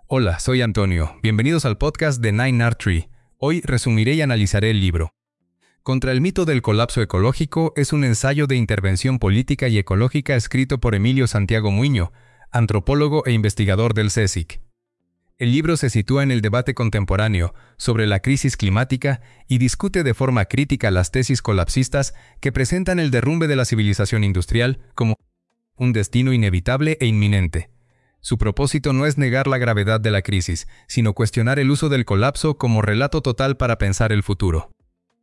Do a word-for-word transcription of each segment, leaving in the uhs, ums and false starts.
Hola, soy Antonio. Bienvenidos al podcast de Nine Art Tree. Hoy resumiré y analizaré el libro. Contra el mito del colapso ecológico es un ensayo de intervención política y ecológica escrito por Emilio Santiago Muiño, antropólogo e investigador del C S I C. El libro se sitúa en el debate contemporáneo sobre la crisis climática y discute de forma crítica las tesis colapsistas que presentan el derrumbe de la civilización industrial como un destino inevitable e inminente. Su propósito no es negar la gravedad de la crisis, sino cuestionar el uso del colapso como relato total para pensar el futuro.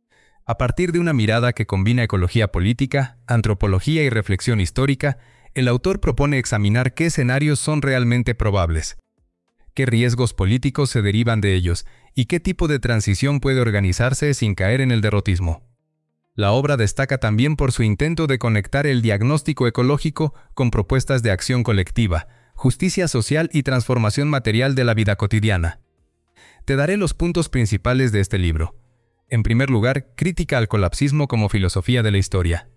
A partir de una mirada que combina ecología política, antropología y reflexión histórica, el autor propone examinar qué escenarios son realmente probables, qué riesgos políticos se derivan de ellos y qué tipo de transición puede organizarse sin caer en el derrotismo. La obra destaca también por su intento de conectar el diagnóstico ecológico con propuestas de acción colectiva, justicia social y transformación material de la vida cotidiana. Te daré los puntos principales de este libro. En primer lugar, crítica al colapsismo como filosofía de la historia.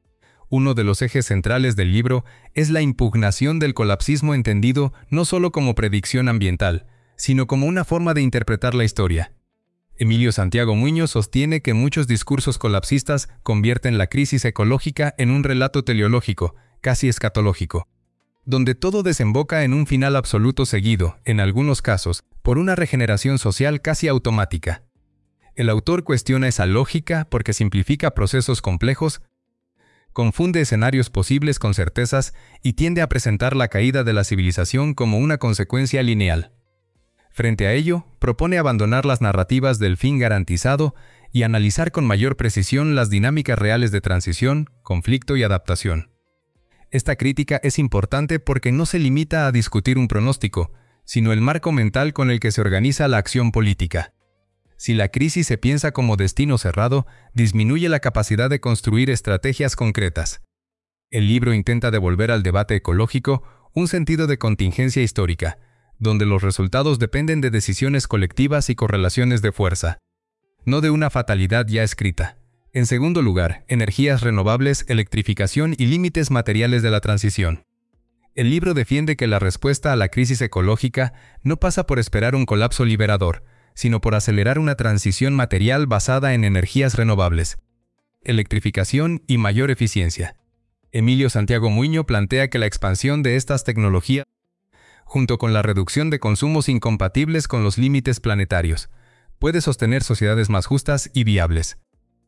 Uno de los ejes centrales del libro es la impugnación del colapsismo entendido no solo como predicción ambiental, sino como una forma de interpretar la historia. Emilio Santiago Muiño sostiene que muchos discursos colapsistas convierten la crisis ecológica en un relato teleológico, casi escatológico, donde todo desemboca en un final absoluto seguido, en algunos casos, por una regeneración social casi automática. El autor cuestiona esa lógica porque simplifica procesos complejos, confunde escenarios posibles con certezas y tiende a presentar la caída de la civilización como una consecuencia lineal. Frente a ello, propone abandonar las narrativas del fin garantizado y analizar con mayor precisión las dinámicas reales de transición, conflicto y adaptación. Esta crítica es importante porque no se limita a discutir un pronóstico, sino el marco mental con el que se organiza la acción política. Si la crisis se piensa como destino cerrado, disminuye la capacidad de construir estrategias concretas. El libro intenta devolver al debate ecológico un sentido de contingencia histórica, donde los resultados dependen de decisiones colectivas y correlaciones de fuerza, no de una fatalidad ya escrita. En segundo lugar, energías renovables, electrificación y límites materiales de la transición. El libro defiende que la respuesta a la crisis ecológica no pasa por esperar un colapso liberador, sino por acelerar una transición material basada en energías renovables, electrificación y mayor eficiencia. Emilio Santiago Muiño plantea que la expansión de estas tecnologías, junto con la reducción de consumos incompatibles con los límites planetarios, puede sostener sociedades más justas y viables.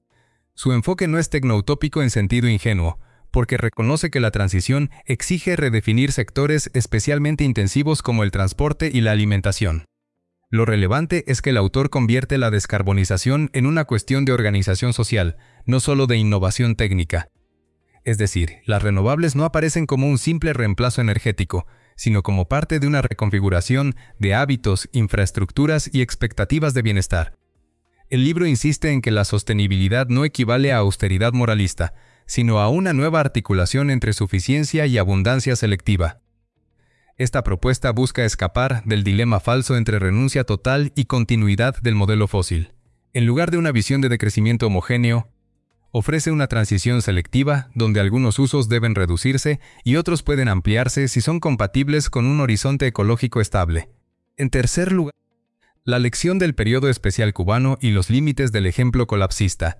Su enfoque no es tecnoutópico en sentido ingenuo, porque reconoce que la transición exige redefinir sectores especialmente intensivos como el transporte y la alimentación. Lo relevante es que el autor convierte la descarbonización en una cuestión de organización social, no solo de innovación técnica. Es decir, las renovables no aparecen como un simple reemplazo energético, sino como parte de una reconfiguración de hábitos, infraestructuras y expectativas de bienestar. El libro insiste en que la sostenibilidad no equivale a austeridad moralista, sino a una nueva articulación entre suficiencia y abundancia selectiva. Esta propuesta busca escapar del dilema falso entre renuncia total y continuidad del modelo fósil. En lugar de una visión de decrecimiento homogéneo, ofrece una transición selectiva donde algunos usos deben reducirse y otros pueden ampliarse si son compatibles con un horizonte ecológico estable. En tercer lugar, la lección del periodo especial cubano y los límites del ejemplo colapsista.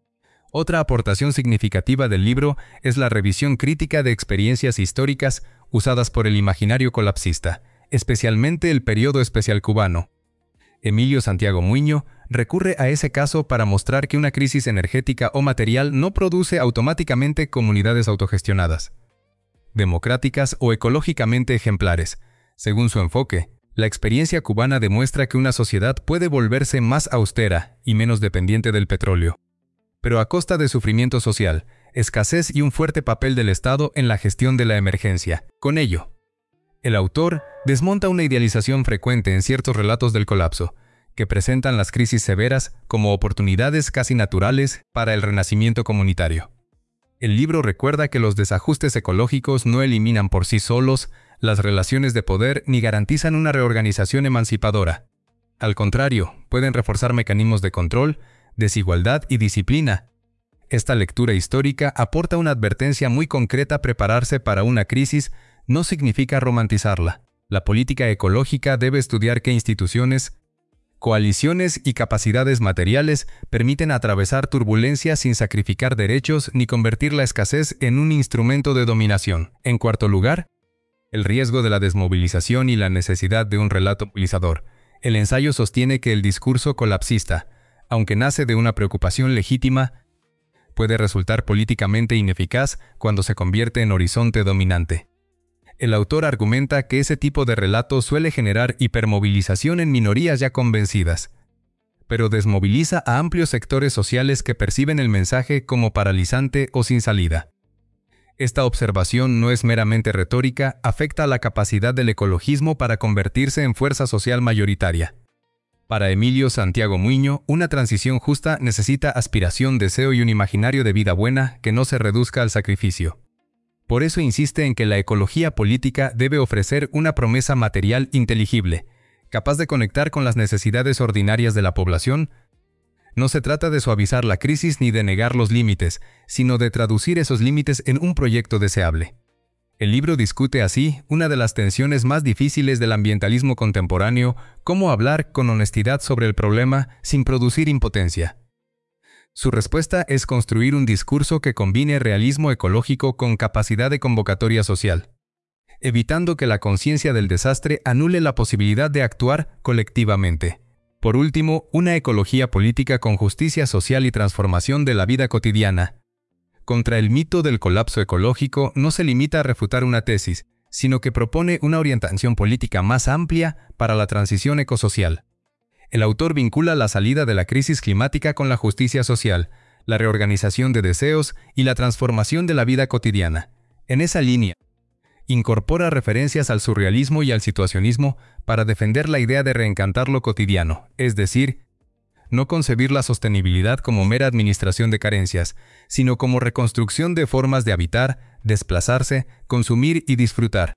Otra aportación significativa del libro es la revisión crítica de experiencias históricas usadas por el imaginario colapsista, especialmente el periodo especial cubano. Emilio Santiago Muiño recurre a ese caso para mostrar que una crisis energética o material no produce automáticamente comunidades autogestionadas, democráticas o ecológicamente ejemplares. Según su enfoque, la experiencia cubana demuestra que una sociedad puede volverse más austera y menos dependiente del petróleo, pero a costa de sufrimiento social, escasez y un fuerte papel del Estado en la gestión de la emergencia. Con ello, el autor desmonta una idealización frecuente en ciertos relatos del colapso, que presentan las crisis severas como oportunidades casi naturales para el renacimiento comunitario. El libro recuerda que los desajustes ecológicos no eliminan por sí solos las relaciones de poder ni garantizan una reorganización emancipadora. Al contrario, pueden reforzar mecanismos de control, desigualdad y disciplina. Esta lectura histórica aporta una advertencia muy concreta: prepararse para una crisis no significa romantizarla. La política ecológica debe estudiar qué instituciones, coaliciones y capacidades materiales permiten atravesar turbulencias sin sacrificar derechos ni convertir la escasez en un instrumento de dominación. En cuarto lugar, el riesgo de la desmovilización y la necesidad de un relato movilizador. El ensayo sostiene que el discurso colapsista, aunque nace de una preocupación legítima, puede resultar políticamente ineficaz cuando se convierte en horizonte dominante. El autor argumenta que ese tipo de relato suele generar hipermovilización en minorías ya convencidas, pero desmoviliza a amplios sectores sociales que perciben el mensaje como paralizante o sin salida. Esta observación no es meramente retórica, afecta a la capacidad del ecologismo para convertirse en fuerza social mayoritaria. Para Emilio Santiago Muiño, una transición justa necesita aspiración, deseo y un imaginario de vida buena que no se reduzca al sacrificio. Por eso insiste en que la ecología política debe ofrecer una promesa material inteligible, capaz de conectar con las necesidades ordinarias de la población. No se trata de suavizar la crisis ni de negar los límites, sino de traducir esos límites en un proyecto deseable. El libro discute así una de las tensiones más difíciles del ambientalismo contemporáneo: cómo hablar con honestidad sobre el problema sin producir impotencia. Su respuesta es construir un discurso que combine realismo ecológico con capacidad de convocatoria social, evitando que la conciencia del desastre anule la posibilidad de actuar colectivamente. Por último, una ecología política con justicia social y transformación de la vida cotidiana. Contra el mito del colapso ecológico no se limita a refutar una tesis, sino que propone una orientación política más amplia para la transición ecosocial. El autor vincula la salida de la crisis climática con la justicia social, la reorganización de deseos y la transformación de la vida cotidiana. En esa línea, incorpora referencias al surrealismo y al situacionismo para defender la idea de reencantar lo cotidiano, es decir, no concebir la sostenibilidad como mera administración de carencias, sino como reconstrucción de formas de habitar, desplazarse, consumir y disfrutar.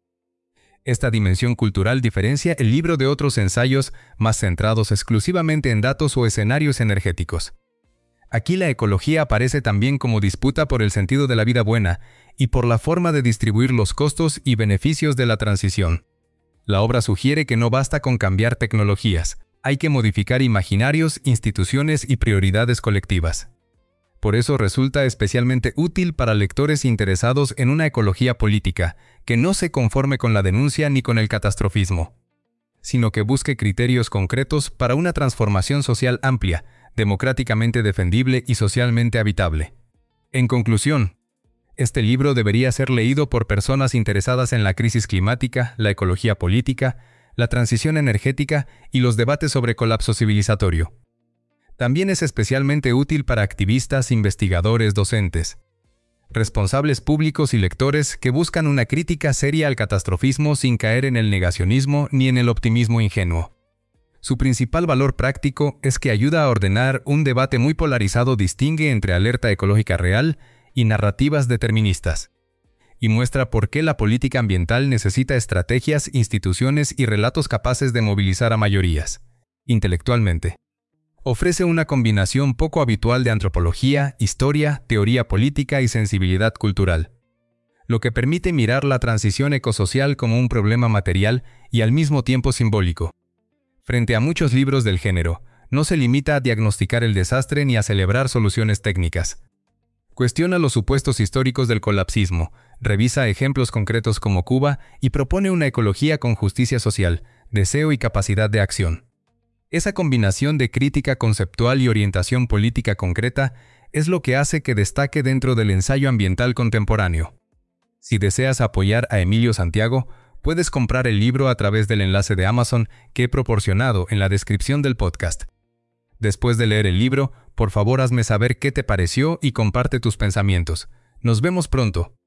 Esta dimensión cultural diferencia el libro de otros ensayos más centrados exclusivamente en datos o escenarios energéticos. Aquí la ecología aparece también como disputa por el sentido de la vida buena y por la forma de distribuir los costos y beneficios de la transición. La obra sugiere que no basta con cambiar tecnologías, hay que modificar imaginarios, instituciones y prioridades colectivas. Por eso resulta especialmente útil para lectores interesados en una ecología política que no se conforme con la denuncia ni con el catastrofismo, sino que busque criterios concretos para una transformación social amplia, democráticamente defendible y socialmente habitable. En conclusión, este libro debería ser leído por personas interesadas en la crisis climática, la ecología política, la transición energética y los debates sobre colapso civilizatorio. También es especialmente útil para activistas, investigadores, docentes, responsables públicos y lectores que buscan una crítica seria al catastrofismo sin caer en el negacionismo ni en el optimismo ingenuo. Su principal valor práctico es que ayuda a ordenar un debate muy polarizado, distingue entre alerta ecológica real y narrativas deterministas, y muestra por qué la política ambiental necesita estrategias, instituciones y relatos capaces de movilizar a mayorías. Intelectualmente, ofrece una combinación poco habitual de antropología, historia, teoría política y sensibilidad cultural, lo que permite mirar la transición ecosocial como un problema material y al mismo tiempo simbólico. Frente a muchos libros del género, no se limita a diagnosticar el desastre ni a celebrar soluciones técnicas. Cuestiona los supuestos históricos del colapsismo, revisa ejemplos concretos como Cuba y propone una ecología con justicia social, deseo y capacidad de acción. Esa combinación de crítica conceptual y orientación política concreta es lo que hace que destaque dentro del ensayo ambiental contemporáneo. Si deseas apoyar a Emilio Santiago, puedes comprar el libro a través del enlace de Amazon que he proporcionado en la descripción del podcast. Después de leer el libro, por favor hazme saber qué te pareció y comparte tus pensamientos. Nos vemos pronto.